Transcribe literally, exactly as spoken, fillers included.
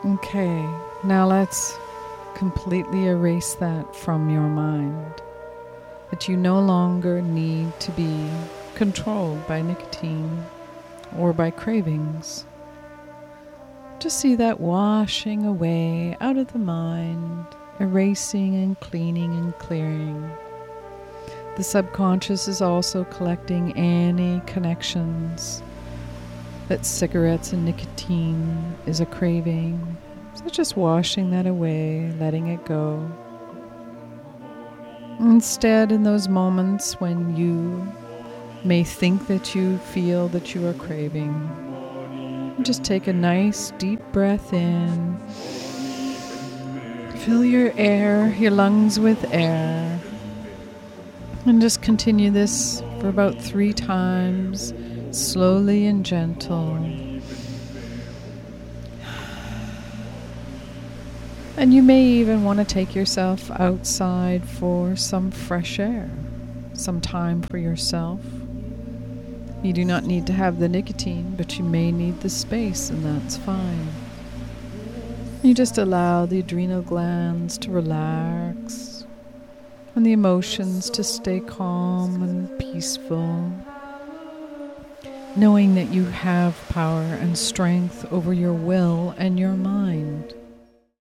Okay, now let's completely erase that from your mind. That you no longer need to be controlled by nicotine or by cravings. Just see that washing away out of the mind, erasing and cleaning and clearing. The subconscious is also collecting any connections that cigarettes and nicotine is a craving. So just washing that away, letting it go. Instead, in those moments when you may think that you feel that you are craving, just take a nice deep breath in. Fill your air, your lungs with air. And just continue this for about three times, slowly and gentle. And you may even want to take yourself outside for some fresh air, some time for yourself. You do not need to have the nicotine, but you may need the space, and that's fine. You just allow the adrenal glands to relax and the emotions to stay calm and peaceful, knowing that you have power and strength over your will and your mind.